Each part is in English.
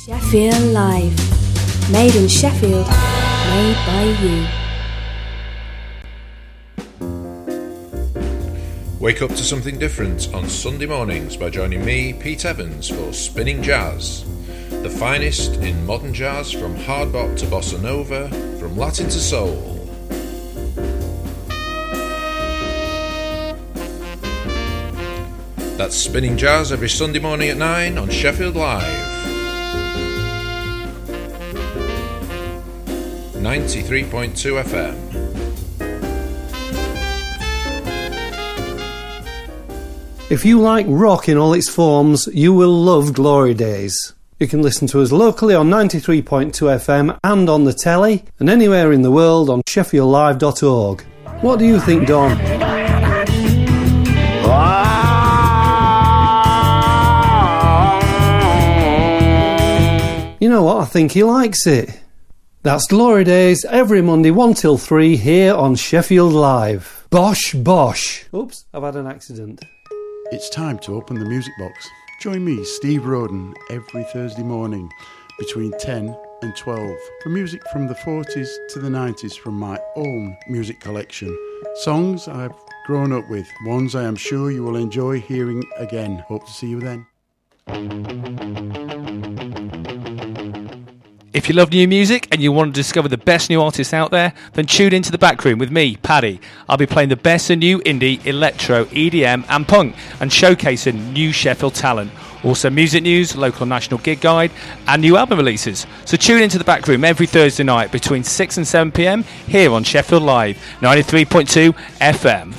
Sheffield Live. Made in Sheffield. Made by you. Wake up to something different on Sunday mornings by joining me, Pete Evans, for Spinning Jazz. The finest in modern jazz, from hard bop to bossa nova, from Latin to soul. That's Spinning Jazz every Sunday morning at 9 on Sheffield Live. 93.2 FM. If you like rock in all its forms, you will love Glory Days. You can listen to us locally on 93.2 FM and on the telly, and anywhere in the world on sheffieldlive.org. What do you think, Don? You know what? I think he likes it. That's Glory Days every Monday 1 till 3 here on Sheffield Live. Bosh, bosh. Oops, I've had an accident. It's time to open the music box. Join me, Steve Roden, every Thursday morning between 10 and 12 for music from the 40s to the 90s from my own music collection. Songs I've grown up with, ones I am sure you will enjoy hearing again. Hope to see you then. If you love new music and you want to discover the best new artists out there, then tune into The Backroom with me, Paddy. I'll be playing the best of new indie, electro, EDM and punk, and showcasing new Sheffield talent. Also music news, local and national gig guide, and new album releases. So tune into The Backroom every Thursday night between 6 and 7 p.m. here on Sheffield Live, 93.2 FM.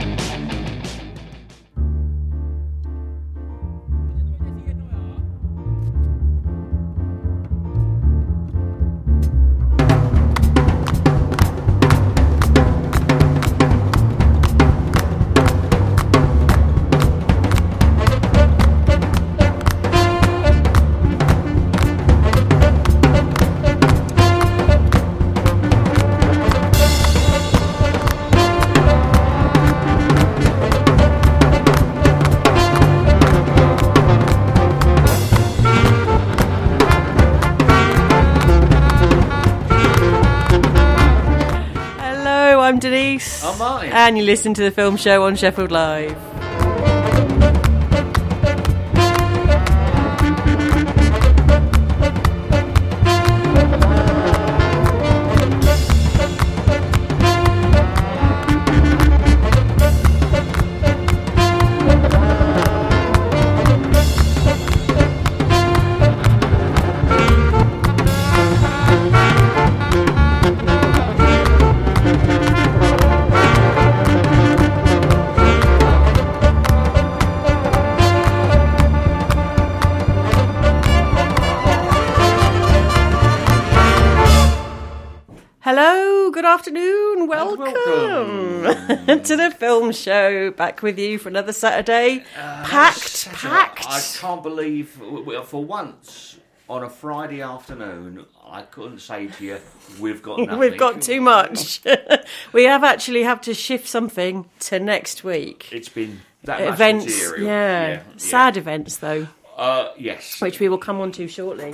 Denise. I'm Martin. And you listen to the film show on Sheffield Live. Afternoon, welcome to the film show. Back with you for another Saturday. Packed. I can't believe, for once on a Friday afternoon, I couldn't say to you, we've got nothing. We've got too much. We have to shift something to next week. It's been that much events, material. Yeah. Sad events though. Yes. Which we will come on to shortly.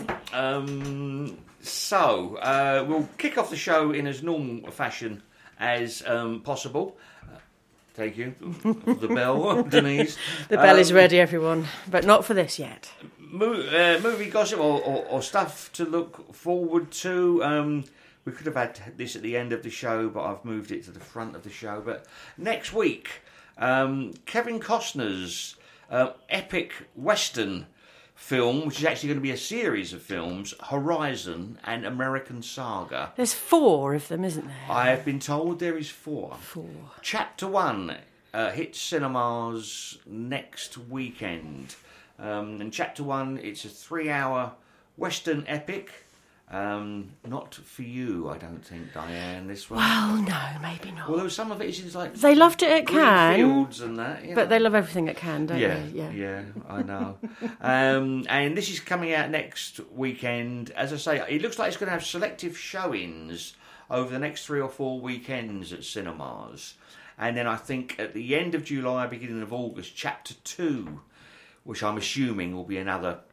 So, we'll kick off the show in as normal a fashion as possible. Thank you. The bell, Denise. The bell is ready, everyone, but not for this yet. Movie gossip or stuff to look forward to. We could have had this at the end of the show, but I've moved it to the front of the show. But next week, Kevin Costner's epic Western film, which is actually going to be a series of films, Horizon and American Saga. There's 4 of them, isn't there? I have been told there is 4. 4. Chapter 1 hits cinemas next weekend. And Chapter 1, it's a 3-hour Western epic. Not for you, I don't think, Diane, this one. Well, no, maybe not. Although some of it is like... They loved it at Cannes. Fields and that, but they love everything at Cannes, don't they? Yeah, I know. And this is coming out next weekend. As I say, it looks like it's going to have selective showings over the next 3 or 4 weekends at cinemas. And then I think at the end of July, beginning of August, Chapter 2, which I'm assuming will be another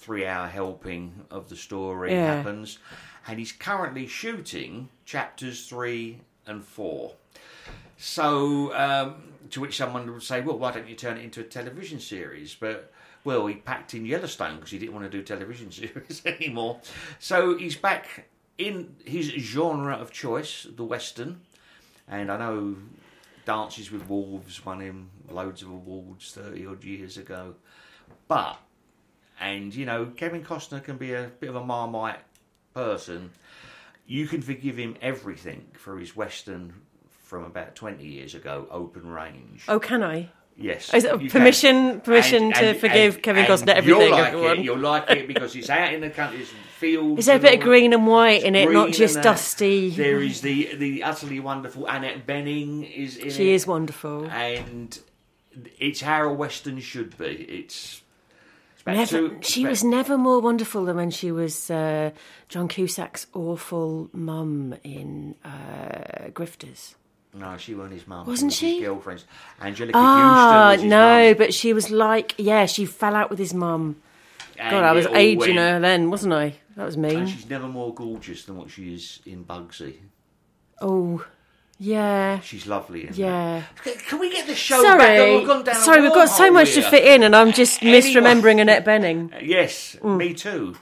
3-hour helping of the story happens. And he's currently shooting chapters 3 and 4. So, to which someone would say, well, why don't you turn it into a television series? But, well, he packed in Yellowstone because he didn't want to do television series anymore. So he's back in his genre of choice, the Western. And I know Dances with Wolves won him loads of awards 30-odd years ago. But, and, you know, Kevin Costner can be a bit of a Marmite person. You can forgive him everything for his Western from about 20 years ago, Open Range. Oh, can I? Yes. Is it permission to forgive Kevin Costner everything, everyone? You'll like it because it's out in the country, it's fields. Is there a bit of green and white in it, not just dusty? There is the utterly wonderful Annette Bening is in it. She is wonderful. And it's how a Western should be. She was never more wonderful than when she was John Cusack's awful mum in Grifters. No, she wasn't his mum. Wasn't she? His girlfriend. Angelica Houston was his mum. But she was like, she fell out with his mum. God, I was aging her then, wasn't I? That was mean. And she's never more gorgeous than what she is in Bugsy. Oh, yeah. She's lovely. Yeah. Can we get the show back? We've gone down we've got so much to fit in, and I'm just misremembering Annette Bening. Yes, me too.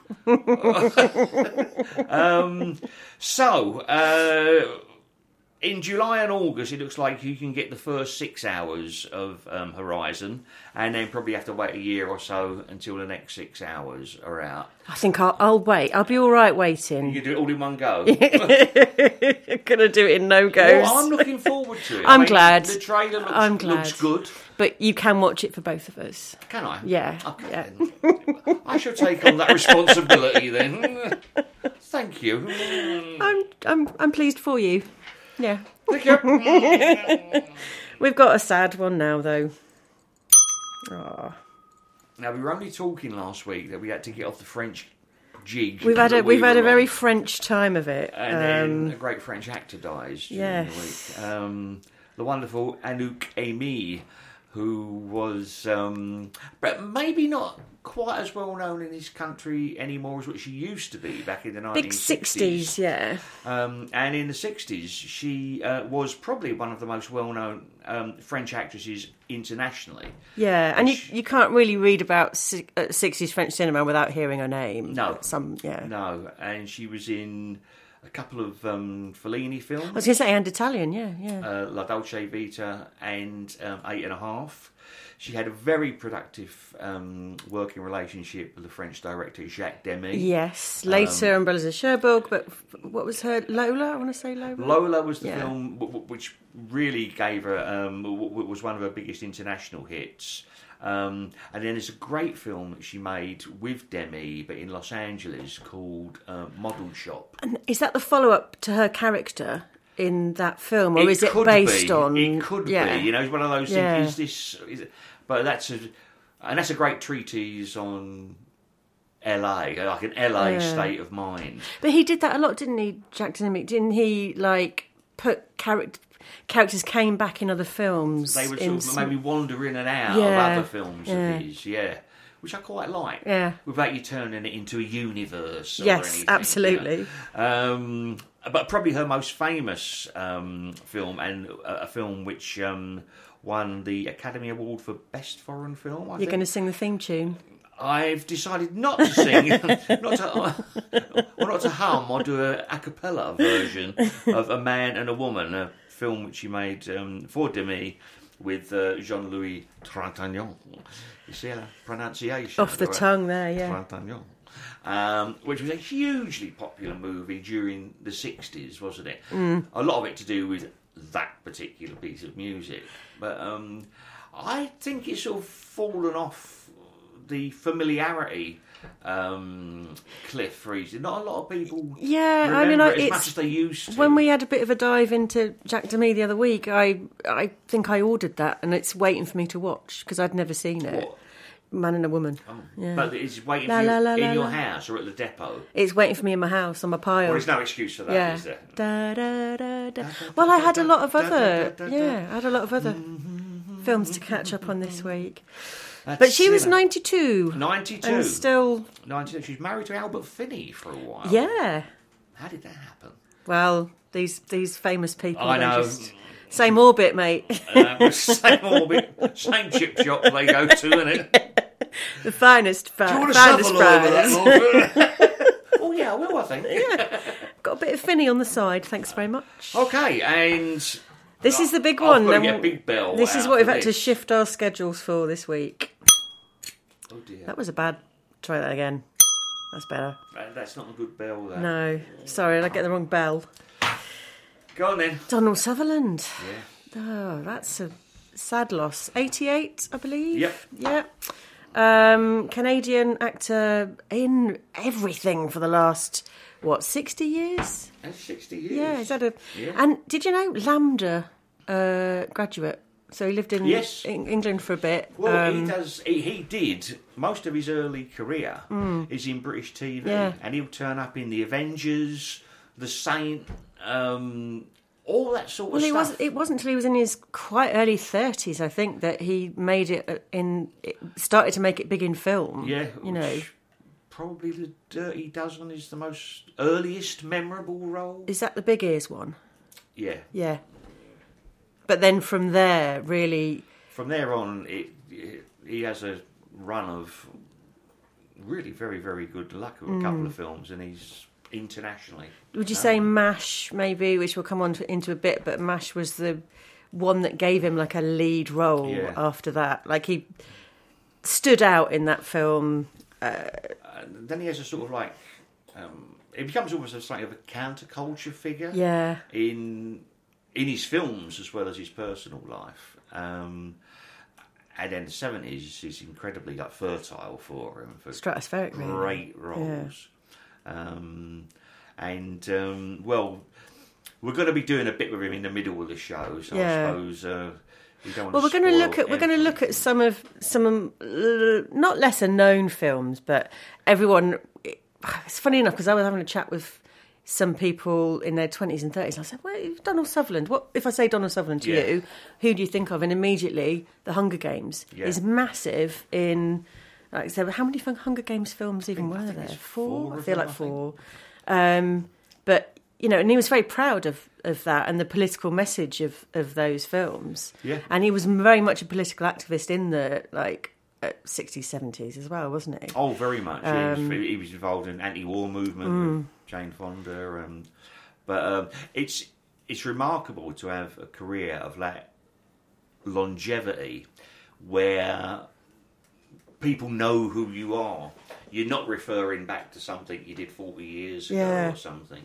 In July and August, it looks like you can get the first 6 hours of Horizon, and then probably have to wait a year or so until the next 6 hours are out. I think I'll wait. I'll be all right waiting. You do it all in one go. You're going to do it in no goes. Well, I'm looking forward to it. I'm glad. The trailer looks good. But you can watch it for both of us. Can I? Yeah. Okay. Yeah. I shall take on that responsibility then. Thank you. I'm pleased for you. Yeah. Thank you. We've got a sad one now, though. Aww. Now, we were only talking last week that we had to get off the French jig. We've had a very French time of it. And then a great French actor dies during the Yes. week. The wonderful Anouk Aimée, who was, but maybe not quite as well known in this country anymore as what she used to be back in the 1960s. Big 60s, yeah. And in the 60s, she was probably one of the most well-known French actresses internationally. Yeah, and you can't really read about 60s French cinema without hearing her name. No. No, and she was in a couple of Fellini films. I was going to say, and Italian, yeah. La Dolce Vita and 8.5. She had a very productive working relationship with the French director Jacques Demy. Yes, later Umbrellas of Cherbourg, but what was her, Lola? I want to say Lola. Lola was the film which really gave her, was one of her biggest international hits. And then there's a great film that she made with Demy, but in Los Angeles, called Model Shop. And is that the follow-up to her character in that film, or is it based on? It could be. You know, it's one of those things. But that's a great treatise on LA, like an LA state of mind. But he did that a lot, didn't he, Jack Demy? Didn't he put characters came back in other films? They would sort of maybe wander in and out of other films of his, which I quite like. Yeah, without you turning it into a universe. Yes, or anything, absolutely. But probably her most famous film, and a film which won the Academy Award for Best Foreign Film. You're going to sing the theme tune? I've decided not to sing, not to hum or do a cappella version of A Man and a Woman, a film which he made for Demy with Jean-Louis Trintignant. You see the pronunciation? Off the tongue there, yeah. Trintignant. Which was a hugely popular movie during the 60s, wasn't it? A lot of it to do with that particular piece of music. But I think it's sort of fallen off the familiarity cliff for easy. Not a lot of people remember it as much as they used to. When we had a bit of a dive into Jacques Demy the other week, I think I ordered that, and it's waiting for me to watch, because I'd never seen it. What? Man and a Woman. Oh. Yeah. But it's waiting for you in your house or at the depot? It's waiting for me in my house on my pile. Well, there's no excuse for that, is there? Da, da, da, da. Well, I had a lot of other films to catch up on this week. But she was 92. 92. And still... 92. She's married to Albert Finney for a while. Yeah. How did that happen? Well, these famous people... I know. Same orbit, mate. Same orbit, same chip shop they go to, isn't it? The finest Do you want finest to fries. Oh, yeah, I will, I think. Yeah. Got a bit of Finney on the side, thanks very much. Okay, and... This is the big one. I've got to get Big Bell. This is what we've had to shift our schedules for this week. Oh, dear. That was a bad... Try that again. That's better. That's not a good bell, that. No. Sorry, did I get the wrong bell? Go on, then. Donald Sutherland. Yeah. Oh, that's a sad loss. 88, I believe. Yep. Yeah. Canadian actor in everything for the last, 60 years? That's 60 years. Yeah, he's had a... Yeah. And did you know, Lambda graduate? So he lived in Yes. England for a bit. Well, he did. Most of his early career is in British TV. Yeah. And he'll turn up in The Avengers, The Saint, all that sort of stuff. It wasn't until he was in his quite early 30s, I think, that he made it started to make it big in film. Yeah. You know. Probably The Dirty Dozen is the most earliest memorable role. Is that the Big Ears one? Yeah. Yeah. But then from there, really... From there on, he has a run of really very, very good luck with a couple of films, and he's internationally. Would you say MASH, maybe, which we'll come on into a bit, but MASH was the one that gave him like a lead role after that. Like he stood out in that film. Then he has a sort of like... it becomes almost a sort of a counterculture figure. Yeah. In his films as well as his personal life. And then the 70s is incredibly fertile for him. For stratospheric, really. Great roles. Yeah. Well, we're going to be doing a bit with him in the middle of the show, so I suppose we don't want we're going to look at some not lesser known films, but everyone. It's funny enough because I was having a chat with some people in their 20s and 30s. And I said, well, Donald Sutherland. What if I say Donald Sutherland to you? Who do you think of? And immediately, The Hunger Games is massive in... Like I said, how many Hunger Games films even were there? 4? I feel like 4. But, and he was very proud of that and the political message of those films. Yeah. And he was very much a political activist in the, 60s, 70s as well, wasn't he? Oh, very much. He was involved in anti-war movement with Jane Fonda. But it's remarkable to have a career of that longevity where people know who you are. You're not referring back to something you did 40 years ago or something,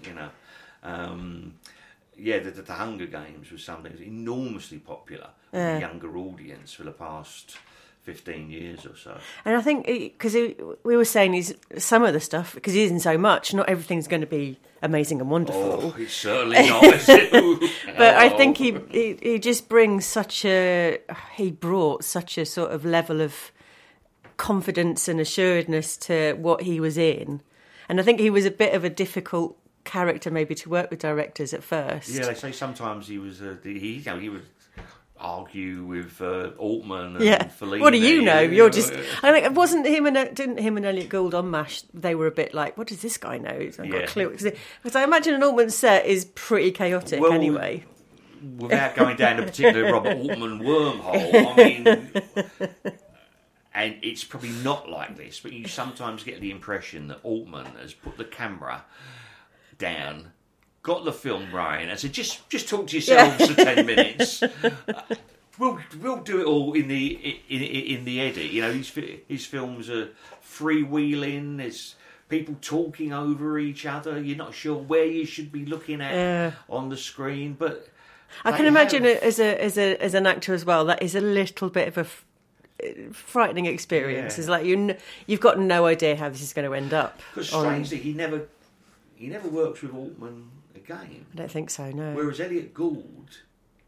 The Hunger Games was something that was enormously popular with a younger audience for the past 15 years or so. And I think, because we were saying some of the stuff, because he's in so much, not everything's going to be amazing and wonderful. Oh, it's certainly not, is it? But I think he just brings he brought such a sort of level of confidence and assuredness to what he was in. And I think he was a bit of a difficult character maybe to work with directors at first. Yeah, they say sometimes he was he would argue with Altman and Fellini. What do you know? You're just... I think wasn't him didn't him and Elliot Gould on MASH, they were a bit like, what does this guy know? I've got a clue. Because I imagine an Altman set is pretty chaotic anyway. Without going down a particular Robert Altman wormhole, I mean... And it's probably not like this, but you sometimes get the impression that Altman has put the camera down, got the film running, and said, "Just talk to yourselves for 10 minutes. We'll do it all in the edit." His films are freewheeling. There's people talking over each other. You're not sure where you should be looking at on the screen, but I can imagine it as an actor as well. That is a little bit of a frightening experience. It's like you've got no idea how this is going to end up. Because strangely, he never works with Altman again. I don't think so. No. Whereas Elliot Gould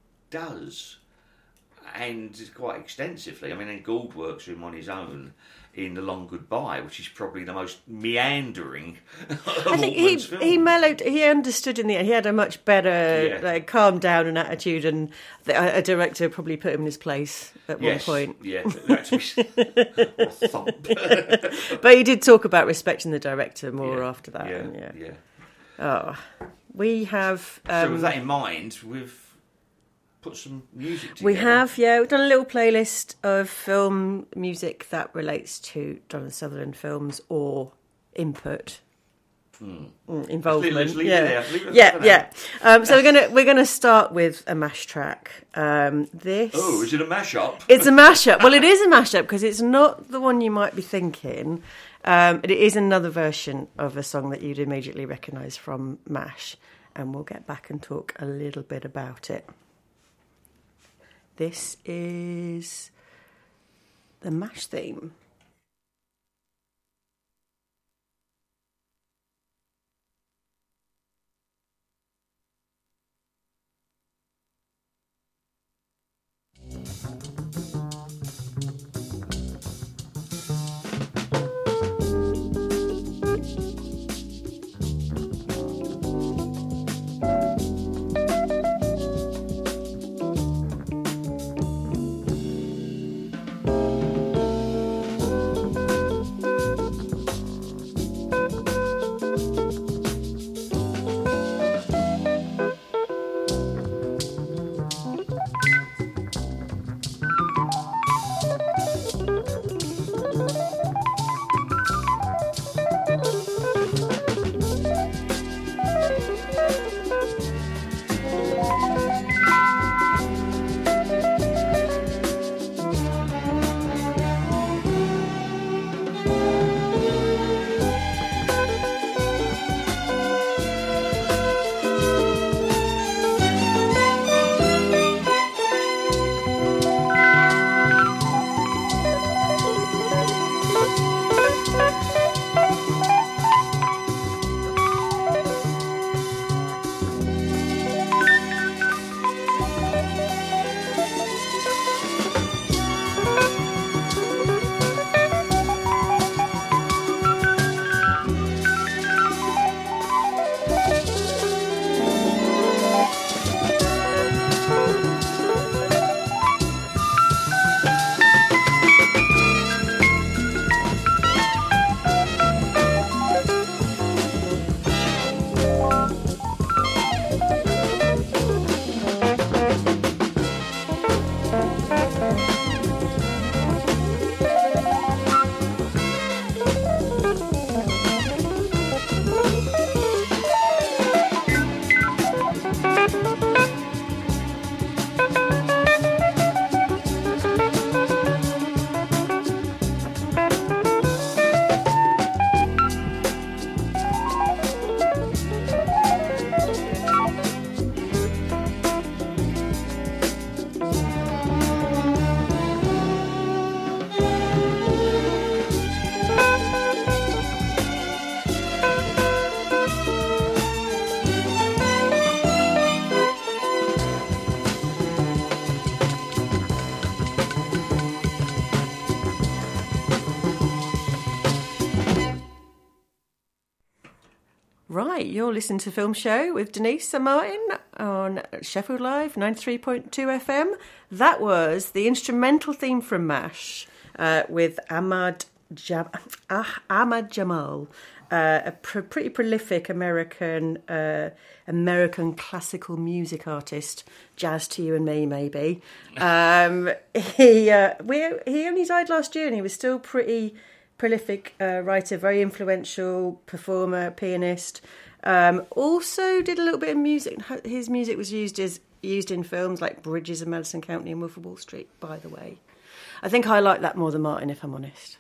does, and quite extensively. I mean, Gould works with him on his own in The Long Goodbye, which is probably the most meandering of I think Altman's films. he mellowed. He understood in the end. He had a much better, calm down and attitude, and a director probably put him in his place at one point. Yeah, thump. But he did talk about respecting the director more after that. Yeah. Oh, we have. So with that in mind, we've put some music together. We have, we've done a little playlist of film music that relates to Donald Sutherland films or input, involvement. Let's leave it Yeah. So we're gonna start with a mash track. This. Oh, is it a mashup? It's a mashup. Well, it is a mashup because it's not the one you might be thinking. It is another version of a song that you'd immediately recognise from MASH, and we'll get back and talk a little bit about it. This is the MASH theme. Right, you're listening to Film Show with Denise and Martin on Sheffield Live 93.2 FM. That was the instrumental theme from MASH with Ahmad Jamal, a pretty prolific American classical music artist, jazz to you and me maybe. He only died last year, and he was still pretty prolific writer, very influential performer, pianist. Also did a little bit of music. His music was used in films like Bridges of Madison County and Wolf of Wall Street, by the way. I think I like that more than Martin, if I'm honest.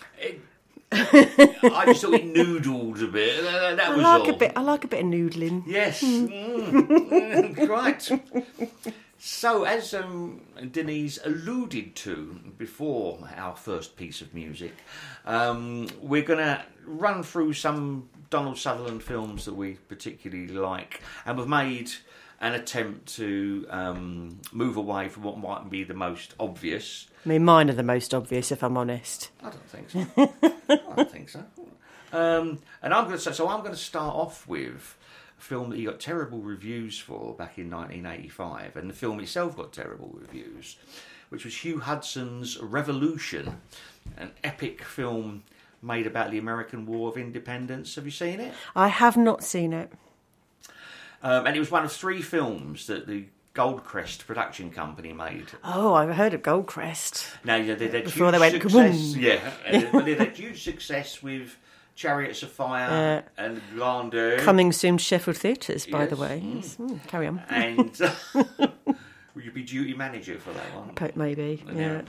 I just thought it noodled a bit. That was all. I like a bit of noodling. Yes. Right. So, as Denise alluded to before our first piece of music, we're going to run through some Donald Sutherland films that we particularly like, and we've made an attempt to move away from what might be the most obvious. I mean, mine are the most obvious, if I'm honest. I don't think so. I don't think so. And I'm going to start off with a film that he got terrible reviews for back in 1985, and the film itself got terrible reviews, which was Hugh Hudson's Revolution, an epic film made about the American War of Independence. Have you seen it? I have not seen it. And it was one of 3 films that the Goldcrest production company made. Oh, I've heard of Goldcrest. Now, you know, they had Before huge they went success. kaboom. Yeah, but they had huge success with Chariots of Fire and Grandeur. Coming soon to Sheffield Theatres, by the Yes. way. Yes. Carry on. And will you be duty manager for that one? Maybe, yeah.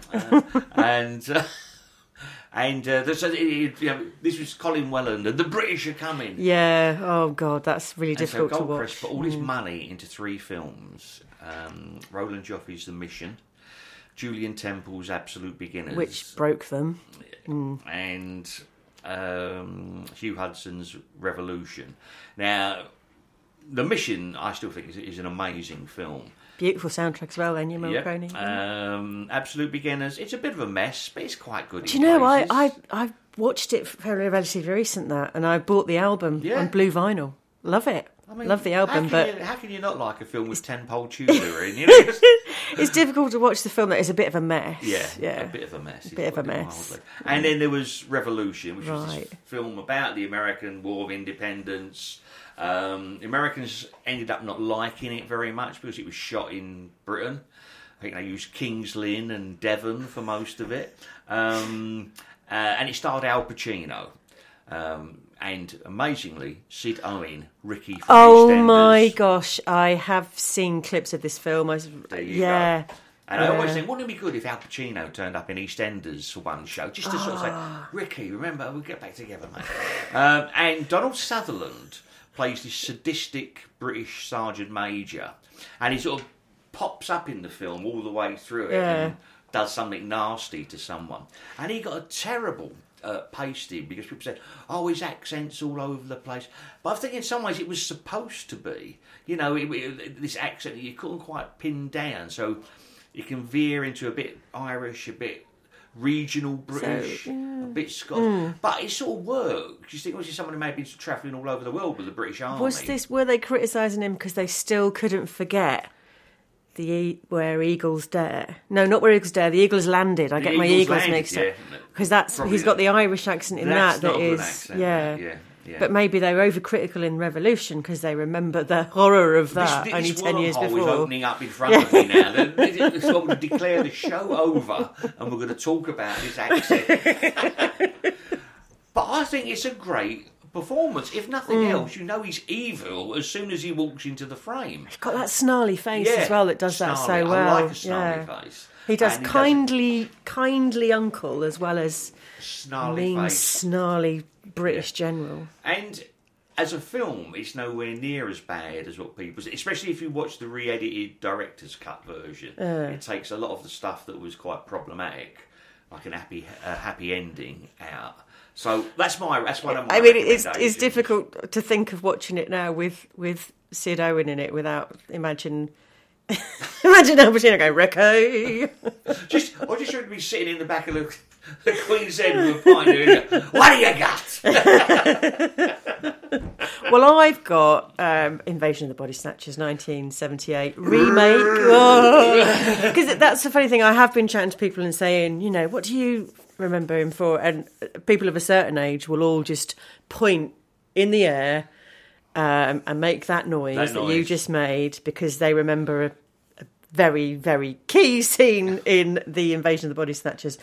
This was Colin Welland, and the British are coming. Yeah, oh God, that's really difficult to Goldcrest watch. put all his money into 3 films. Roland Joffe's The Mission, Julian Temple's Absolute Beginners, Which broke them. and Hugh Hudson's Revolution. Now, The Mission, I still think, is an amazing film. Beautiful soundtrack as well, Ennio Morricone. Absolute Beginners, it's a bit of a mess, but it's quite good. Do you know, I watched it relatively recent, and I bought the album on blue vinyl. Love it. I mean, love the album, how can you not like a film with 10-pole Tudor in? You know? It's difficult to watch the film that is a bit of a mess. Yeah, a bit of a mess. A bit of a mess. Mildly. And then there was Revolution, which was Right. this film about the American War of Independence. Americans ended up not liking it very much because it was shot in Britain. I think they used King's Lynn and Devon for most of it. And it starred Al Pacino. And amazingly, Sid Owen, Ricky from EastEnders. Oh my gosh, I have seen clips of this film. There you go. And I always think, wouldn't it be good if Al Pacino turned up in EastEnders for one show, just to sort of say, Ricky, remember, we'll get back together, mate. And Donald Sutherland plays this sadistic British Sergeant Major, and he sort of pops up in the film all the way through it and does something nasty to someone. And he got a terrible pasting because people said, oh, his accent's all over the place. But I think in some ways it was supposed to be. You know, this accent that you couldn't quite pin down, so you can veer into a bit Irish, a bit regional British, a bit Scottish. But it sort of works. You think, was someone who may have been travelling all over the world with the British Army? Were they criticising him because they still couldn't forget Where Eagles Dare? No, not Where Eagles Dare. The Eagles Landed. I get my Eagles mixed up because he's got the Irish accent in that. That is, accent, yeah. But maybe they were overcritical in Revolution because they remember the horror of that only 10 years before. This is opening up in front of me now. They're going to declare the show over and we're going to talk about this accent. But I think it's a great performance. If nothing else, you know he's evil as soon as he walks into the frame. He's got that snarly face as well that does that so well. I like a snarly face. He does kindly uncle as well as snarly mean, face. snarly British general. And as a film, it's nowhere near as bad as what people say, especially if you watch the re-edited director's cut version. It takes a lot of the stuff that was quite problematic, like an happy ending, out. So that's one of my. I mean, it's difficult to think of watching it now with Sid Owen in it without imagine Al Pacino going Ricky. just should be sitting in the back of the Queen's Head with a pint doing, what do you got? Well, I've got Invasion of the Body Snatchers 1978 remake. Because that's the funny thing. I have been chatting to people and saying, you know, what do you remember him for? And people of a certain age will all just point in the air and make that noise that you just made because they remember a very, very key scene in the Invasion of the Body Snatchers.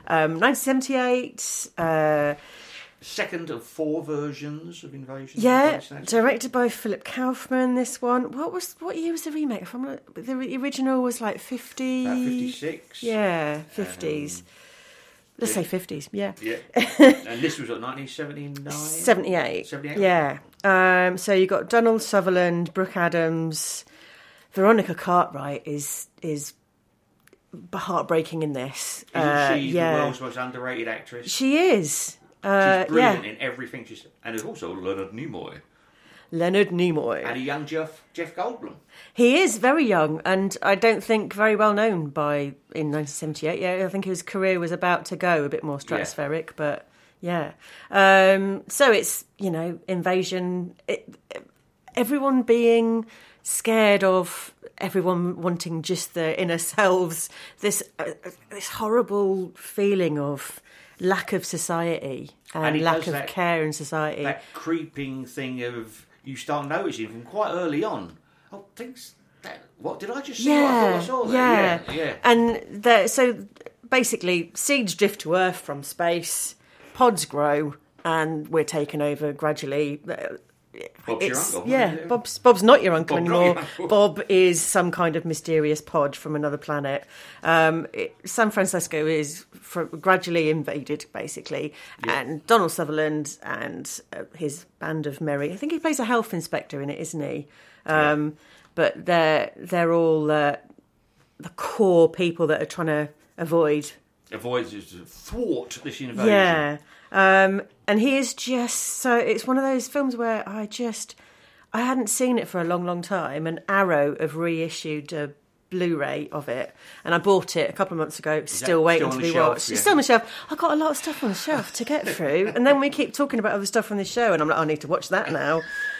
1978. Second of 4 versions of Invasion. Yeah, directed by Philip Kaufman. This one, what year was the remake? The original was like 50. About 56. Yeah, 50s. Let's say 50s. Yeah. Yeah. And this was what, 1979. 78. 78. Yeah. So you got Donald Sutherland, Brooke Adams, Veronica Cartwright is heartbreaking in this. Isn't she the world's most underrated actress? She is. She's brilliant in everything she's... And there's also Leonard Nimoy. Leonard Nimoy. And a young Jeff Goldblum. He is very young, and I don't think very well known in 1978. Yeah, I think his career was about to go a bit more stratospheric, but yeah. So it's, invasion. Everyone being scared of everyone wanting just their inner selves. This horrible feeling of lack of society and lack of care in society. That creeping thing of you start noticing from quite early on. Oh, what did I just see? What I thought I saw there. Yeah. And so basically, seeds drift to Earth from space, pods grow, and we're taken over gradually. Bob's your uncle. Yeah, Bob's not your uncle anymore. Your Bob is some kind of mysterious pod from another planet. San Francisco is gradually invaded, basically, and Donald Sutherland and his band of merry. I think he plays a health inspector in it, isn't he? But they're all the core people that are trying to thwart this invasion. Yeah. And he is just so... It's one of those films where I hadn't seen it for a long, long time, and Arrow have reissued a Blu-ray of it, and I bought it a couple of months ago, still waiting to be watched. Yeah. It's still on the shelf. I've got a lot of stuff on the shelf to get through, and then we keep talking about other stuff on this show, and I'm like, I need to watch that now.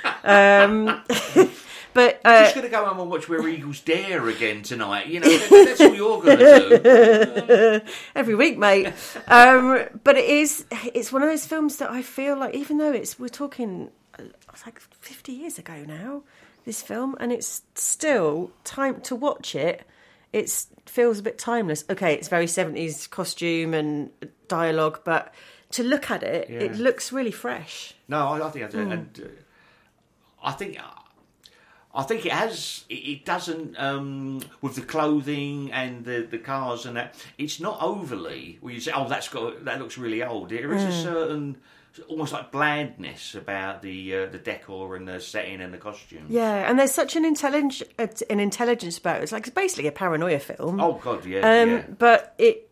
But you're just going to go home and watch Where Eagles Dare again tonight. That's all you're going to do. Every week, mate. But it's one of those films that I feel like, even though we're talking like 50 years ago now, this film, and it's still time to watch it. It feels a bit timeless. Okay, it's very 70s costume and dialogue, but to look at it, it looks really fresh. No, I think I do. And I think it has. It doesn't with the clothing and the cars and that. It's not overly. Where you say, "Oh, that looks really old." There is a certain almost like blandness about the decor and the setting and the costumes. Yeah, and there's such an intelligence about it. It's like it's basically a paranoia film. Oh God, yeah. But it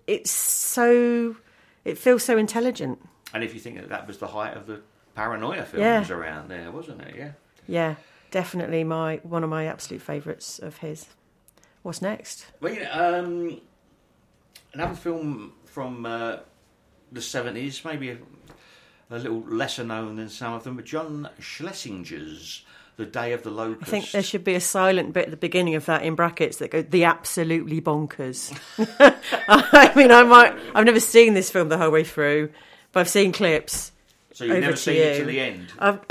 feels so intelligent. And if you think that was the height of the paranoia films around there, wasn't it? Yeah. Yeah. Definitely one of my absolute favourites of his. What's next? Well, another film from the 70s, maybe a little lesser known than some of them, but John Schlesinger's The Day of the Locust. I think there should be a silent bit at the beginning of that in brackets that go, the absolutely bonkers. I mean, I've never seen this film the whole way through, but I've seen clips. So you've never seen it to the end?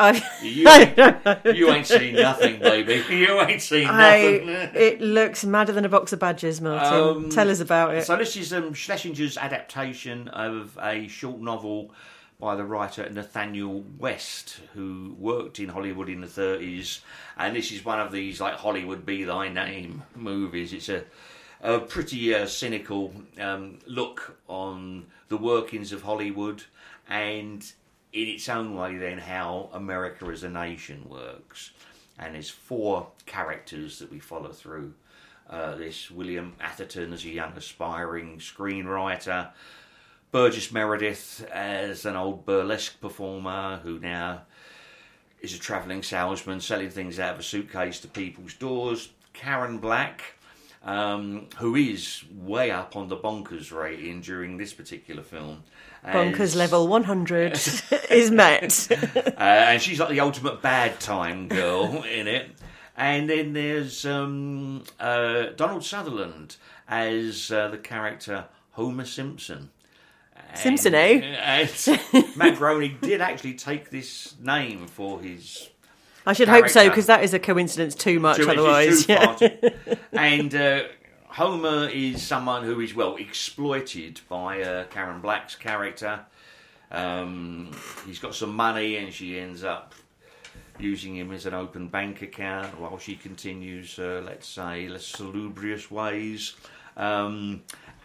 You ain't seen nothing, baby. You ain't seen nothing. It looks madder than a box of badgers, Martin. Tell us about it. So this is Schlesinger's adaptation of a short novel by the writer Nathaniel West, who worked in Hollywood in the 30s. And this is one of these like Hollywood Be Thy Name movies. It's a pretty cynical look on the workings of Hollywood and in its own way then how America as a nation works. And there's 4 characters that we follow through this. William Atherton as a young aspiring screenwriter, Burgess Meredith as an old burlesque performer who now is a travelling salesman selling things out of a suitcase to people's doors, Karen Black, who is way up on the bonkers rating during this particular film. Bonkers level 100 is met. And she's like the ultimate bad time girl in it. And then there's Donald Sutherland as the character Homer Simpson. Simpson, eh? And Matt Groening did actually take this name for his I should hope so, because that is a coincidence too much otherwise. And Homer is someone who is, exploited by Karen Black's character. He's got some money and she ends up using him as an open bank account while she continues, let's say, less salubrious ways. And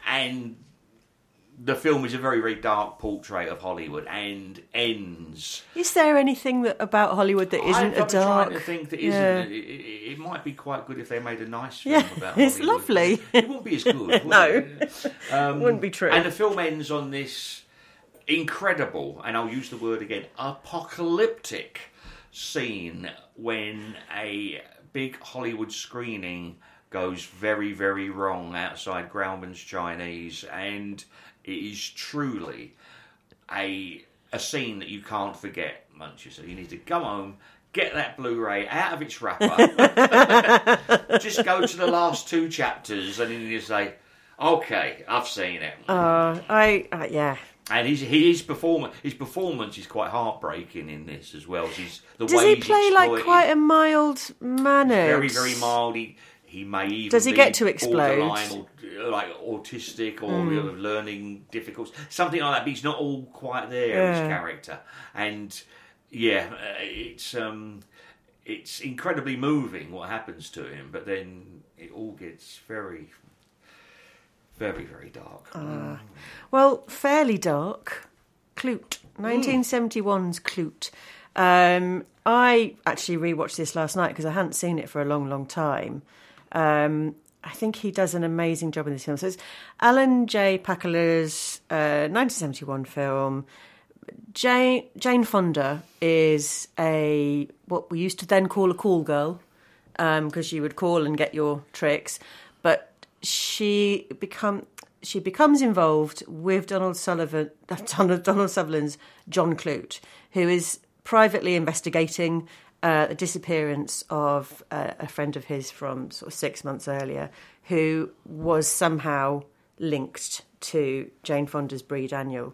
the film is a very, very dark portrait of Hollywood and ends... Is there anything about Hollywood that isn't a dark... I'm trying to think that isn't. It might be quite good if they made a nice film about Hollywood. It's lovely. It wouldn't be as good, no. Wouldn't be true. And the film ends on this incredible, and I'll use the word again, apocalyptic scene when a big Hollywood screening goes very, very wrong outside Grauman's Chinese, and it is truly a scene that you can't forget, Manchester. You need to come home, get that Blu-ray out of its wrapper, just go to the last 2 chapters, and then you say, "Okay, I've seen it." Yeah. And his performance is quite heartbreaking in this as well. Does he play like quite a mild mannered? Very, very mild. He may even Does he be get to explode? borderline or like autistic or learning difficulties, something like that. But he's not all quite there, his character. And it's incredibly moving what happens to him. But then it all gets very, very, very dark. Well, fairly dark. Clute, 1971's Clute. I actually rewatched this last night because I hadn't seen it for a long, long time. I think he does an amazing job in this film. So it's Alan J. Pakula's 1971 film. Jane Fonda is what we used to then call a call girl, because she would call and get your tricks. But she becomes involved with Donald Sutherland's John Clute, who is privately investigating the disappearance of a friend of his from sort of 6 months earlier, who was somehow linked to Jane Fonda's Brie Daniel.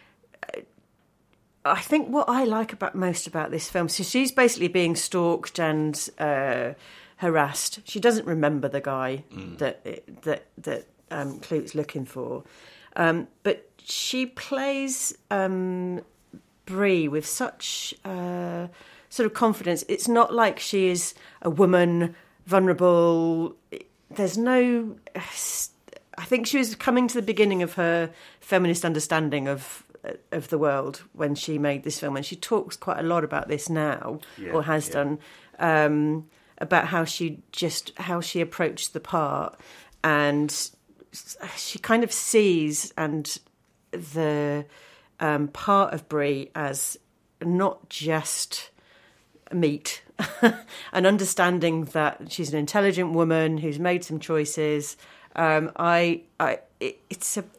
I think what I like most about this film, so she's basically being stalked and harassed. She doesn't remember the guy that Clute's looking for, but she plays Brie with such sort of confidence. It's not like she is a woman, vulnerable. There's no. I think she was coming to the beginning of her feminist understanding of the world when she made this film, and she talks quite a lot about this now, or has done, about how she approached the part, and she kind of sees the part of Brie as not just meat, an understanding that she's an intelligent woman who's made some choices. It's a.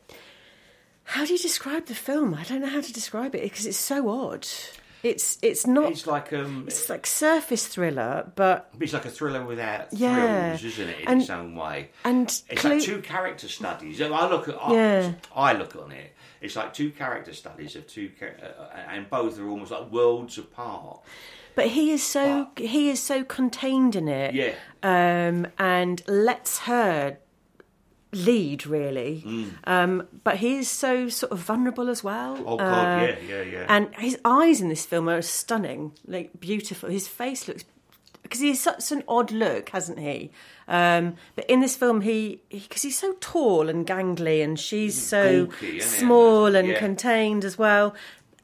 How do you describe the film? I don't know how to describe it because it's so odd. It's not. It's like it's like surface thriller, but it's like a thriller without thrills, isn't it? In its own way, and it's like 2 character studies. I look on it. It's like 2 character studies of 2, and both are almost like worlds apart. But he is so contained in it, and lets her lead really. But he is so sort of vulnerable as well. Oh God, yeah. And his eyes in this film are stunning, like beautiful. His face looks, because he's such an odd look, hasn't he? But in this film, because he's so tall and gangly, and she's so gawky, small and contained as well.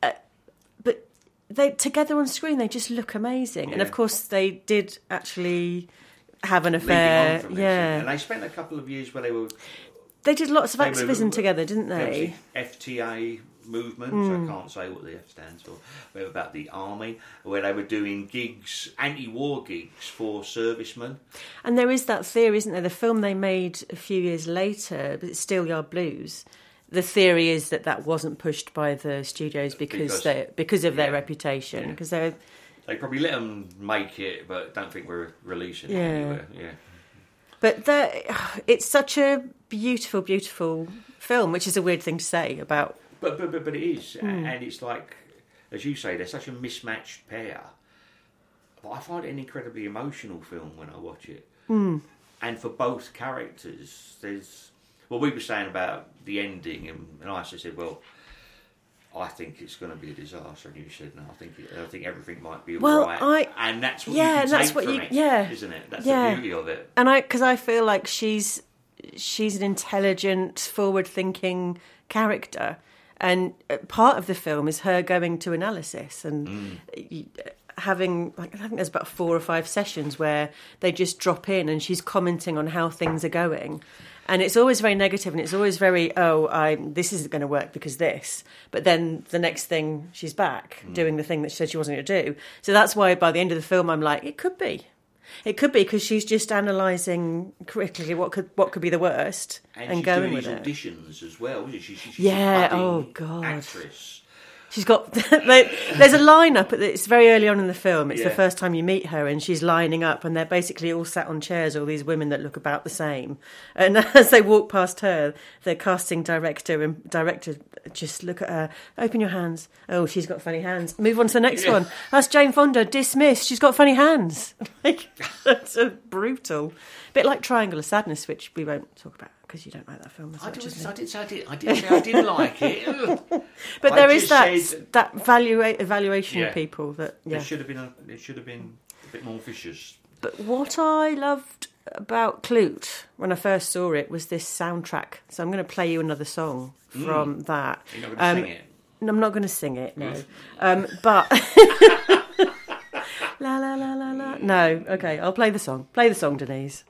But they together on screen, they just look amazing. And of course, they did actually have an affair. And they spent a couple of years where they did lots of activism together, didn't they? FTA movement, I can't say what the F stands for, but about the army, where they were doing gigs, anti-war gigs for servicemen. And there is that theory, isn't there? The film they made a few years later, but it's Steelyard Blues. The theory is that wasn't pushed by the studios because of their reputation, because they're. They probably let them make it, but don't think we're releasing it anywhere. Yeah. But it's such a beautiful, beautiful film, which is a weird thing to say about. But it is, and it's like, as you say, they're such a mismatched pair. But I find it an incredibly emotional film when I watch it. And for both characters, there's. Well, we were saying about the ending, and I said, well, I think it's going to be a disaster, and you said, no, I think everything might be all right. And that's what you can take from it, isn't it? That's the beauty of it. And because I feel like she's an intelligent, forward-thinking character, and part of the film is her going to analysis and having, I think there's about 4 or 5 sessions where they just drop in and she's commenting on how things are going. And it's always very negative, and it's always very, this isn't going to work because this. But then the next thing, she's back doing the thing that she said she wasn't going to do. So that's why by the end of the film, I'm like, it could be. It could be because she's just analysing critically what could be the worst and going with it. She's doing these auditions as well, isn't she? She's yeah, a budding oh God. actress. She's got... There's a line-up. It's very early on in the film. It's the first time you meet her, and she's lining up, and they're basically all sat on chairs, all these women that look about the same. And as they walk past her, the casting director just look at her. Open your hands. Oh, she's got funny hands. Move on to the next one. That's Jane Fonda. Dismissed. She's got funny hands. Like, that's so brutal. A bit like Triangle of Sadness, which we won't talk about because you don't like that film as much as me. I did say I didn't like it. But there is that evaluation of people that it should have been a bit more vicious. But what I loved about Klute when I first saw it was this soundtrack. So I'm going to play you another song from that. You're not going to sing it? No, I'm not going to sing it, no. But... la, la, la, la, la. No, okay, I'll play the song. Play the song, Denise.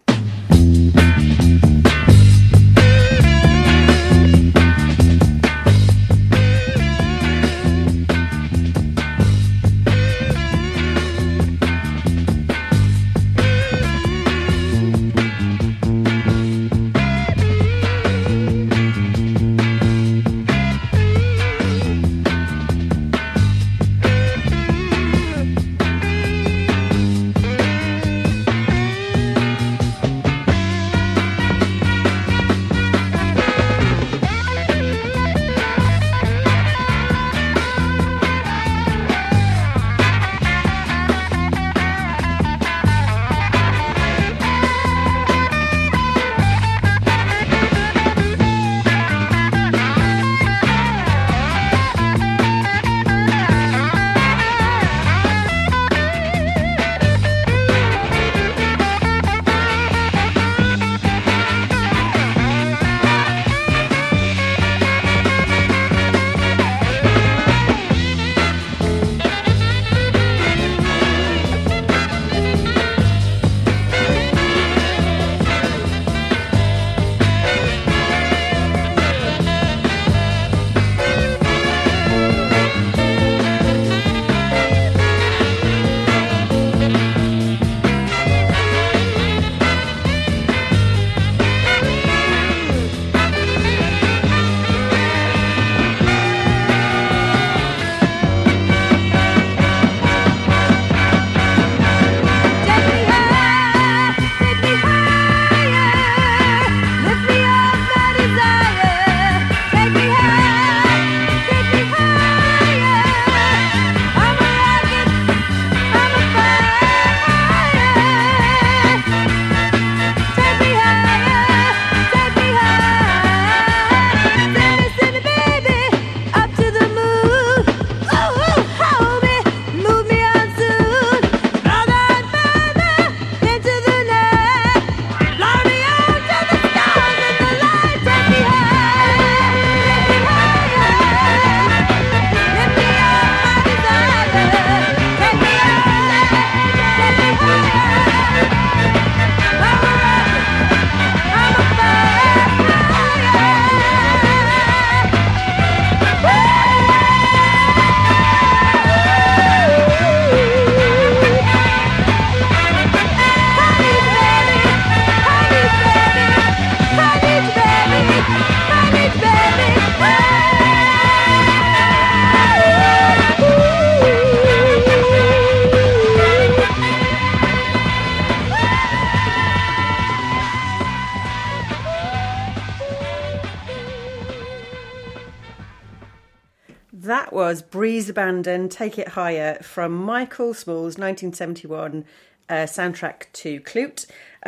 That was Breeze Abandon, Take It Higher from Michael Small's 1971 soundtrack to Klute,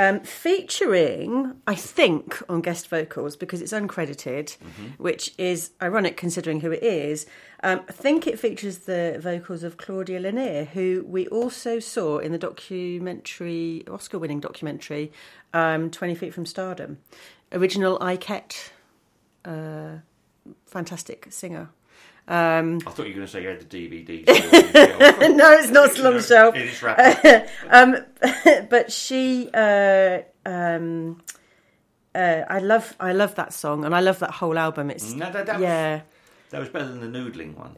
featuring, I think, on guest vocals, because it's uncredited, which is ironic considering who it is. I think it features the vocals of Claudia Lanier, who we also saw in the documentary, Oscar-winning documentary, 20 Feet from Stardom. Original Iket, fantastic singer. I thought you were going to say you had the DVD. No, it's not still on the shelf. It is wrapped. But she I love that song, and I love that whole album. It's that was better than the noodling one.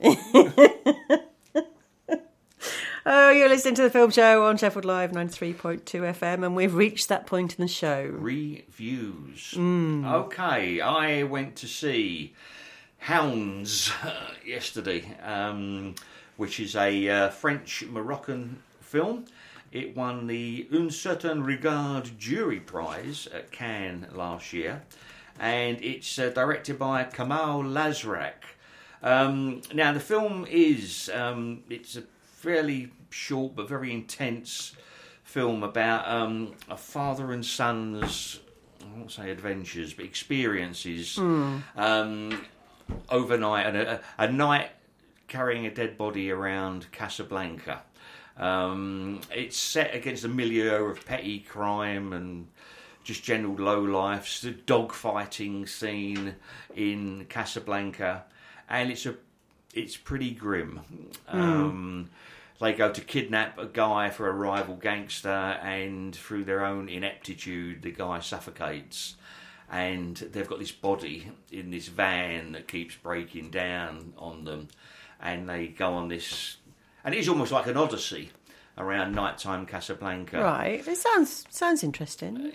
Oh, you're listening to the Film Show on Sheffield Live 93.2 FM, and we've reached that point in the show. Reviews. Okay, I went to see Hounds yesterday, which is a French-Moroccan film. It won the Un Certain Regard Jury Prize at Cannes last year, and it's directed by Kamal Lazrak. Now, the film is it's a fairly short but very intense film about a father and son's, I won't say adventures, but experiences overnight, and a night carrying a dead body around Casablanca. It's set against a milieu of petty crime and just general low-lifes, the dog-fighting scene in Casablanca, and it's pretty grim. They go to kidnap a guy for a rival gangster, and through their own ineptitude, the guy suffocates. And they've got this body in this van that keeps breaking down on them. And they go on this... And it is almost like an odyssey around nighttime Casablanca. Right. It sounds interesting.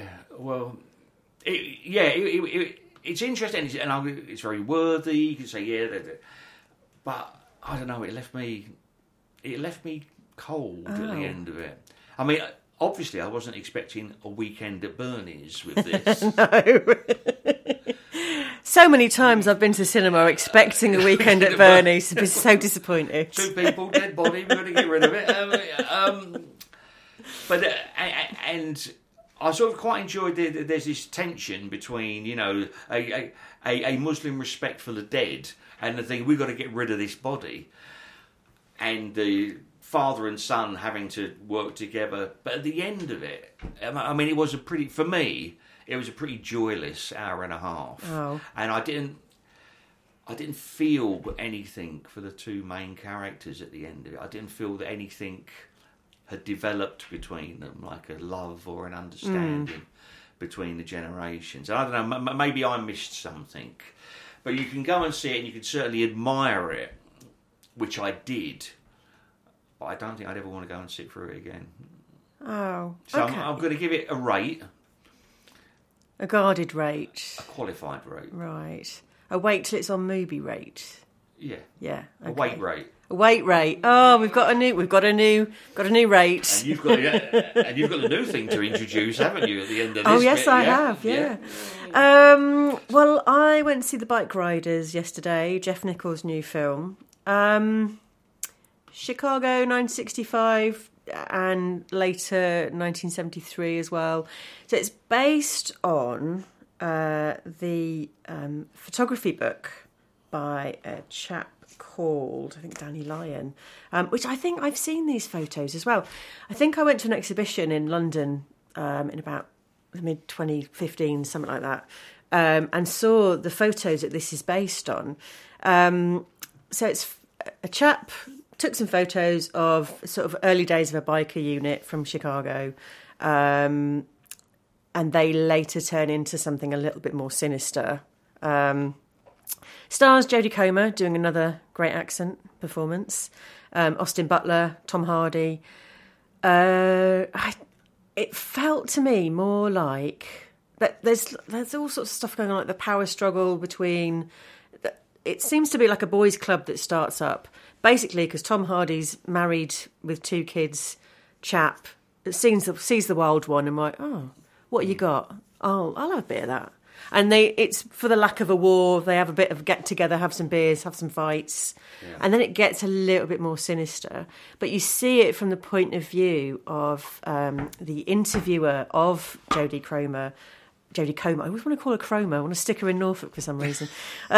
It's interesting, and it's very worthy. You can say, but I don't know. It left me cold at the end of it. I mean, obviously, I wasn't expecting a weekend at Bernie's with this. No. So many times I've been to cinema expecting a weekend at Bernie's to be so disappointed. 2 people, dead body, we've got to get rid of it. And I sort of quite enjoyed there's this tension between, a Muslim respect for the dead and the thing, we've got to get rid of this body. And the father and son having to work together. But at the end of it, I mean, it was a pretty joyless hour and a half. Oh. And I didn't feel anything for the 2 main characters at the end of it. I didn't feel that anything had developed between them, like a love or an understanding between the generations. I don't know, maybe I missed something. But you can go and see it, and you can certainly admire it, which I did. But I don't think I'd ever want to go and sit through it again. Oh, so okay. I'm going to give it a rate. A guarded rate. A qualified rate. Right. A wait till it's on Mubi rate. Yeah. Yeah. Okay. A wait rate. A wait rate. Oh, we've got a new rate. And you've got the new thing to introduce, haven't you? At the end of this. Oh yes, bit, I have. Yeah. Well, I went to see The Bike Riders yesterday. Jeff Nichols' new film. Chicago 1965 and later 1973 as well. So it's based on the photography book by a chap called, I think, Danny Lyon, which I think I've seen these photos as well. I think I went to an exhibition in London in about mid-2015, something like that, and saw the photos that this is based on. So it's a chap took some photos of sort of early days of a biker unit from Chicago, and they later turn into something a little bit more sinister. Stars Jodie Comer doing another great accent performance, Austin Butler, Tom Hardy. It felt to me more like that. There's all sorts of stuff going on, like the power struggle between. It seems to be like a boys' club that starts up, basically because Tom Hardy's married with 2 kids. Chap sees the wild one and like, oh, what you got? Oh, I'll have a bit of that. And it's for the lack of a war. They have a bit of get together, have some beers, have some fights, and then it gets a little bit more sinister. But you see it from the point of view of the interviewer of Jodie Comer. I always want to call her Cromer. I want to stick her in Norfolk for some reason.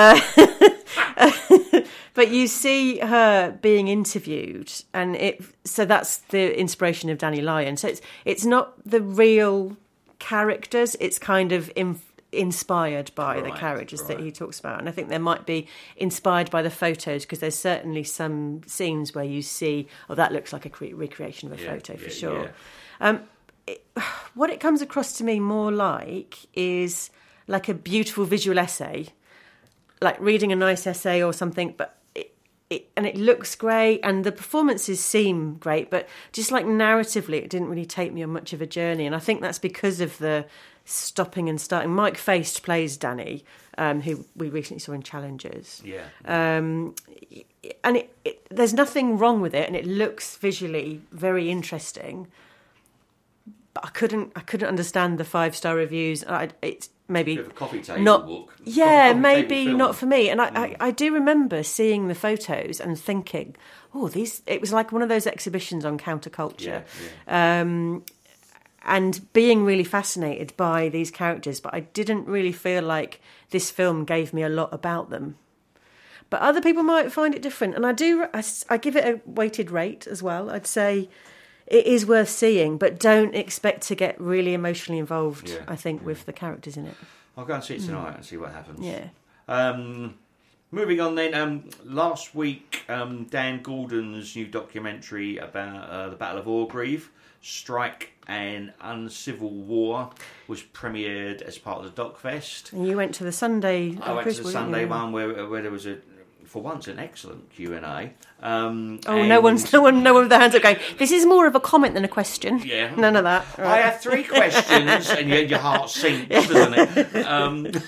But you see her being interviewed, and so that's the inspiration of Danny Lyon. So it's not the real characters. It's kind of inspired by the characters that he talks about. And I think there might be inspired by the photos, because there's certainly some scenes where you see, that looks like a recreation of a photo for sure. Yeah. what it comes across to me more like is like a beautiful visual essay, like reading a nice essay or something, but it looks great and the performances seem great, but just like narratively, it didn't really take me on much of a journey. And I think that's because of the stopping and starting. Mike Feist plays Danny, who we recently saw in Challengers. Yeah. And there's nothing wrong with it, and it looks visually very interesting. But I couldn't understand the 5-star reviews. It's maybe Bit of a coffee table not. book. Yeah, Coffee maybe table film. not for me. And I do remember seeing the photos and thinking, these. It was like one of those exhibitions on counterculture. Yeah. And being really fascinated by these characters, but I didn't really feel like this film gave me a lot about them. But other people might find it different, and I give it a weighted rate as well. I'd say it is worth seeing, but don't expect to get really emotionally involved, I think, with the characters in it. I'll go and see it tonight and see what happens. Yeah. Moving on then, last week, Dan Gordon's new documentary about the Battle of Orgreave, Strike and Uncivil War, was premiered as part of the DocFest. And you went to the Sunday. I went to the Sunday one where there was for once, an excellent Q&A. No one with their hands up going, this is more of a comment than a question. Yeah. None of that. Right. I have 3 questions, and your heart sinks, doesn't it?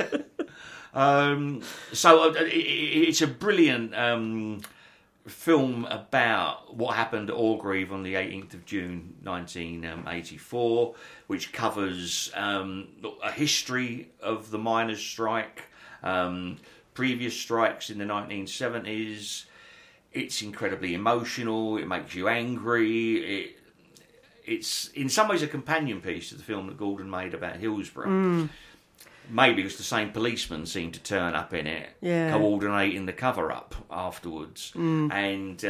So it's a brilliant film about what happened at Orgreave on the 18th of June 1984, which covers a history of the miners' strike, previous strikes in the 1970s. It's incredibly emotional. It makes you angry. It's in some ways a companion piece to the film that Gordon made about Hillsborough. Maybe because the same policeman seemed to turn up in it, coordinating the cover-up afterwards. And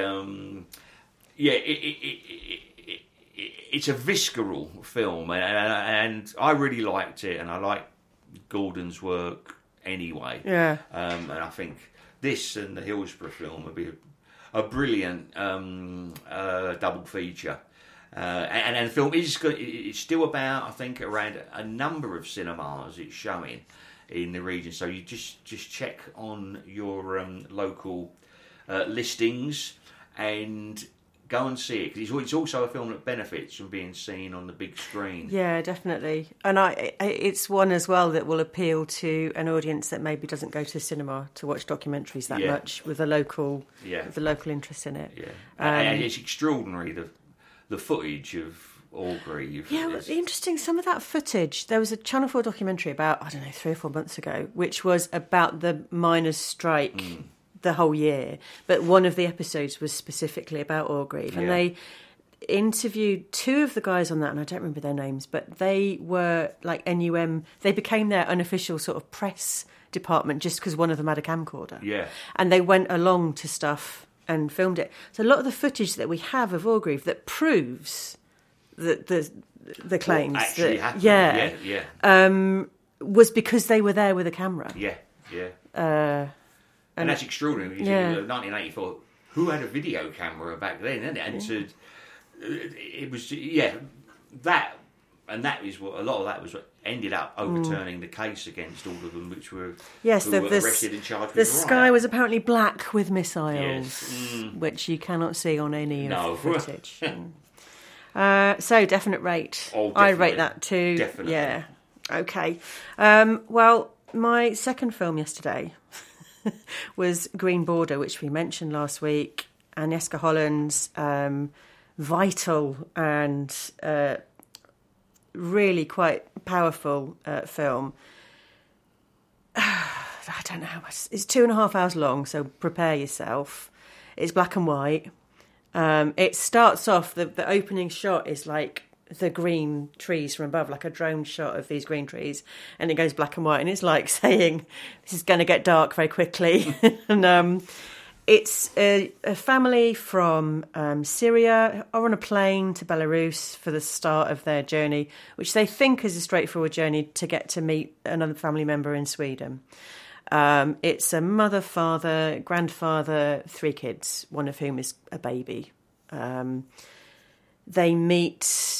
it's a visceral film, and I really liked it, and I like Gordon's work anyway. And I think this and the Hillsborough film would be a brilliant double feature. And the film it's still about, I think, around a number of cinemas it's showing in the region. So you just check on your local listings and go and see it. 'Cause it's also a film that benefits from being seen on the big screen. Yeah, definitely. And it's one as well that will appeal to an audience that maybe doesn't go to cinema to watch documentaries that much, with a local interest in it. Yeah, and it's extraordinary the footage of Orgreave. Yeah, well, interesting. Some of that footage. There was a Channel 4 documentary about 3 or 4 months ago, which was about the miners' strike. The whole year, but one of the episodes was specifically about Orgreave, and they interviewed 2 of the guys on that, and I don't remember their names, but they were like NUM. They became their unofficial sort of press department just because one of them had a camcorder. And they went along to stuff and filmed it. So a lot of the footage that we have of Orgreave that proves that the claims actually happened. Was because they were there with a camera. And that's extraordinary. You think, 1984, who had a video camera back then, isn't it? And it was that, and that is what a lot of that was what ended up overturning the case against all of them, which were who were arrested and charged with the sky was apparently black with missiles, which you cannot see on any of the footage. So definite rate. I rate that too. Definitely. Yeah. Okay. Well, my second film yesterday was Green Border, which we mentioned last week. Agnieszka Holland's vital and really quite powerful film. I don't know how much. It's 2.5 hours long, so prepare yourself. It's black and white. It starts off, the opening shot is like the green trees from above, like a drone shot of these green trees, and it goes black and white, and it's like saying this is going to get dark very quickly. And it's a family from Syria are on a plane to Belarus for the start of their journey, which they think is a straightforward journey to get to meet another family member in Sweden. It's a mother, father, grandfather, 3 kids, one of whom is a baby. They meet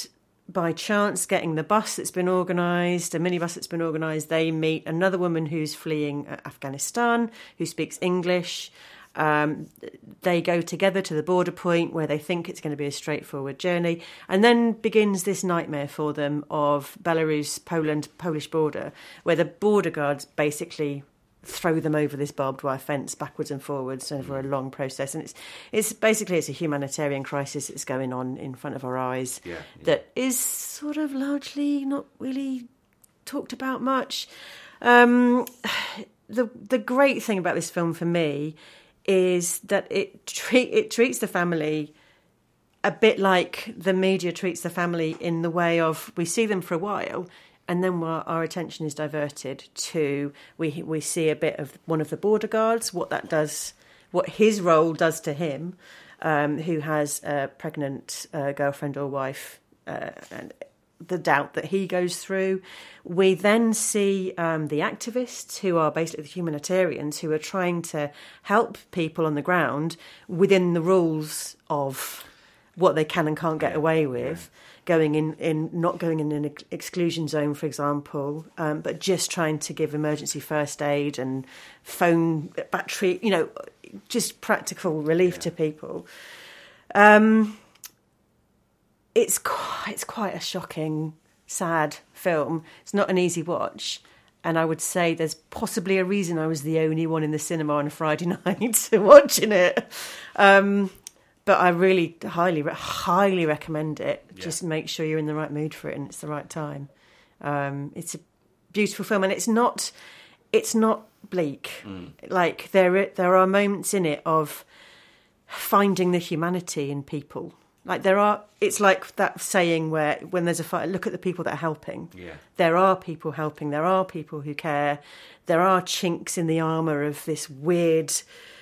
by chance getting the bus that's been organised, a minibus that's been organised. They meet another woman who's fleeing Afghanistan, who speaks English. They go together to the border point where they think it's going to be a straightforward journey, and then begins this nightmare for them of Belarus-Polish border, where the border guards basically throw them over this barbed wire fence backwards and forwards over a long process. And it's basically a humanitarian crisis that's going on in front of our eyes that is sort of largely not really talked about much. The great thing about this film for me is that it treats the family a bit like the media treats the family, in the way of we see them for a while, and then our attention is diverted to we see a bit of one of the border guards, what his role does to him, who has a pregnant girlfriend or wife, and the doubt that he goes through. We then see the activists, who are basically the humanitarians, who are trying to help people on the ground within the rules of what they can and can't get away with. Not going in an exclusion zone, for example, but just trying to give emergency first aid and phone battery, just practical relief to people. It's quite a shocking, sad film. It's not an easy watch, and I would say there's possibly a reason I was the only one in the cinema on a Friday night watching it. But I really highly recommend it. Yeah. Just make sure you're in the right mood for it and it's the right time. It's a beautiful film, and it's not bleak. Like there are moments in it of finding the humanity in people. Like it's like that saying where when there's a fight, look at the people that are helping. Yeah. There are people helping. There are people who care. There are chinks in the armour of this weird,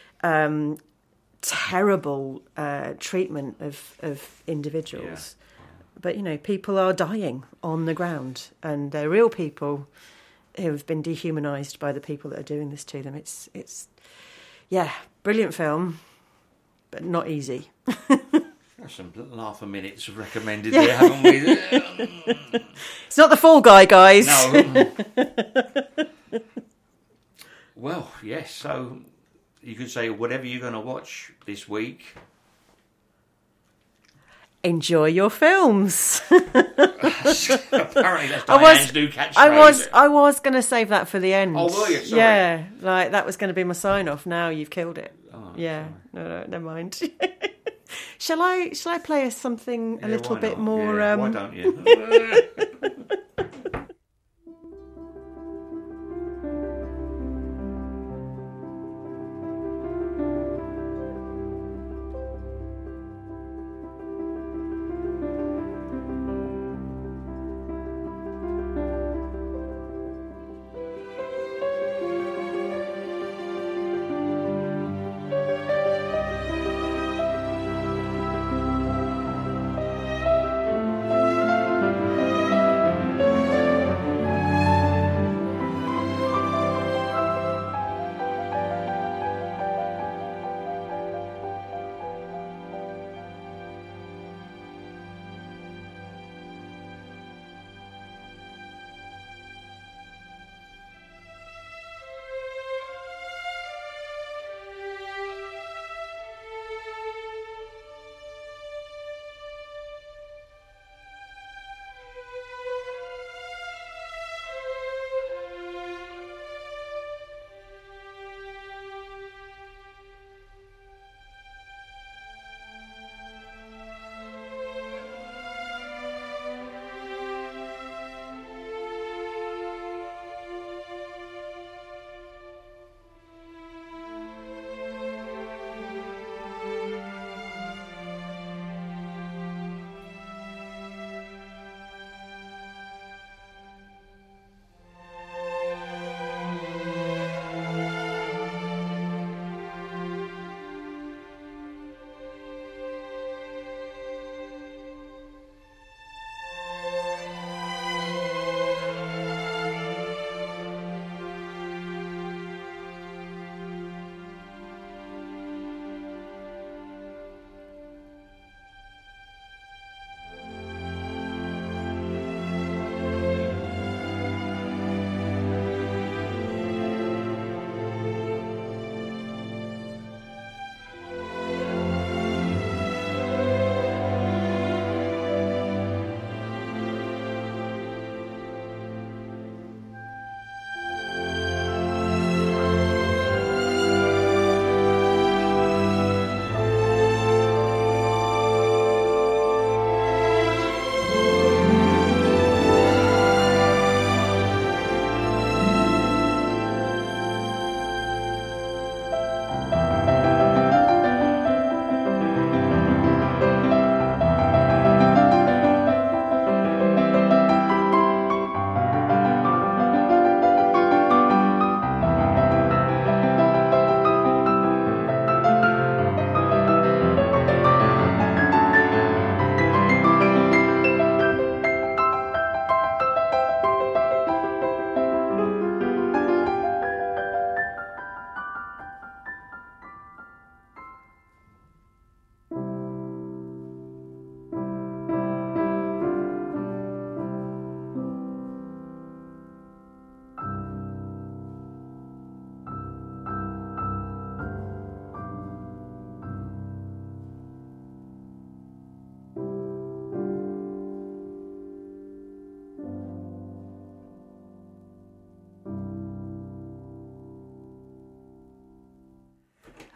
terrible treatment of individuals. Yeah. But people are dying on the ground, and they're real people who have been dehumanised by the people that are doing this to them. It's brilliant film, but not easy. Some laugh a minutes recommended there, haven't we? It's not The Fall Guy, guys. No. Well, yes. So you could say whatever you're going to watch this week, enjoy your films. Apparently, that's Diane's new catchphrase. I was going to save that for the end. Oh, were you? Sorry. Yeah, like that was going to be my sign off. Now you've killed it. Oh, yeah, sorry. No, never mind. Shall I play us something a little bit more? Yeah, why don't you?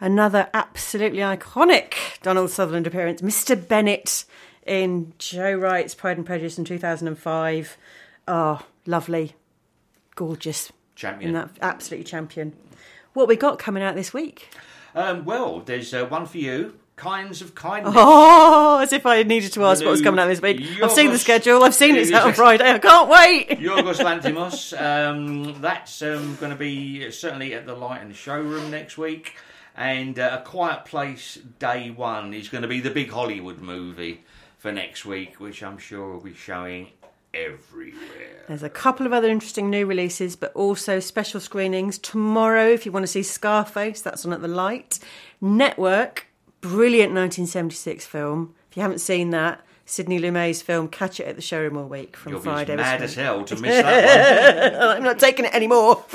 another absolutely iconic Donald Sutherland appearance, Mr. Bennett in Joe Wright's Pride and Prejudice in 2005. Oh, lovely, gorgeous. Champion. And that, absolutely champion. What we got coming out this week? Well, there's one for you. Kinds of Kindness. Oh, as if I needed to ask what was coming out this week. I've seen the schedule. I've seen it's out on Friday. I can't wait. Yorgos Lanthimos. That's going to be certainly at the Light and Showroom next week. And A Quiet Place Day 1 is going to be the big Hollywood movie for next week, which I'm sure will be showing everywhere. There's a couple of other interesting new releases, but also special screenings. Tomorrow, if you want to see Scarface, that's on at the Light. Network, brilliant 1976 film. If you haven't seen that, Sidney Lumet's film, catch it at the showroom all week from Friday. You'll be mad as hell to miss that one. I'm not taking it anymore.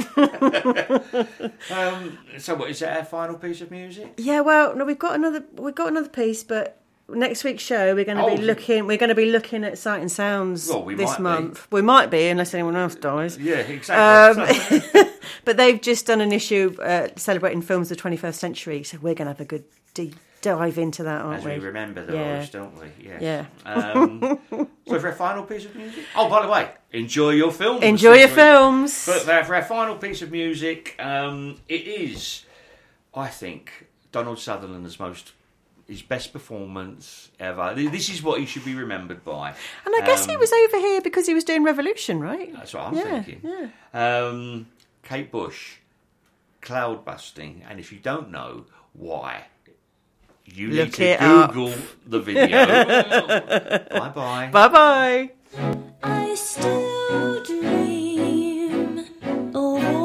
So what, is that our final piece of music? Yeah, well, no, we've got another piece, but next week's show we're going to be looking at Sight and Sounds this month. We might be, unless anyone else dies. Yeah, exactly. But they've just done an issue celebrating films of the 21st century, so we're going to have a good deep dive into that, aren't we? As we remember those, don't we? Yes. Yeah. So for our final piece of music... Oh, by the way, enjoy your films. Enjoy your films. But for our final piece of music, it is, I think, Donald Sutherland's his best performance ever. This is what he should be remembered by. And I guess he was over here because he was doing Revolution, right? That's what I'm thinking. Yeah. Kate Bush, Cloud Busting, and if you don't know why, you need to Google the video. Bye-bye. Bye-bye. I still dream of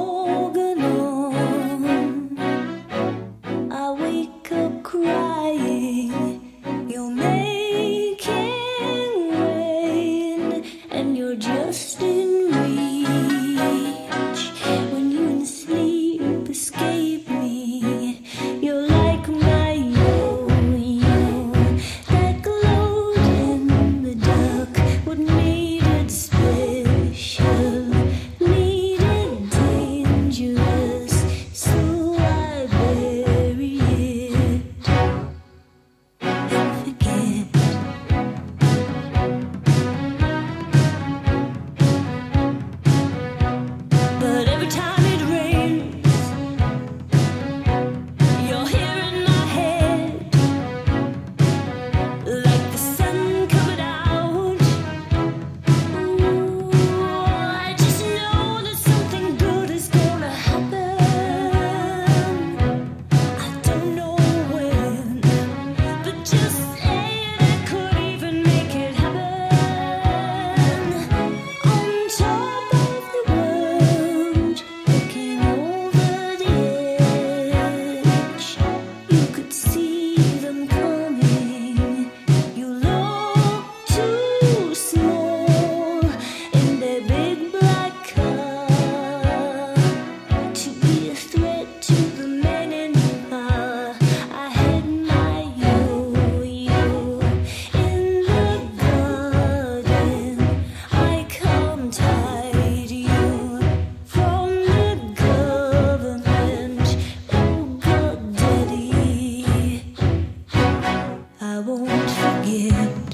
Organon. I wake up crying. You're making rain, and you're just in reach. When you in sleep escape me, you're like my yo-yo that glowed in the dark. What made it special, made it dangerous, so I bury it and forget. But every time it rains, you're here in my head, like the sun coming out. Ooh, I just know that something good is gonna happen. I don't know when, but just saying it could even make it happen. On top of the world, looking over the edge, you could see them coming. You look too small in their big black car to be a threat to the men in power. I had my yo-yo in the garden. I can't hide you from the government. Oh God, Daddy, I won't forget.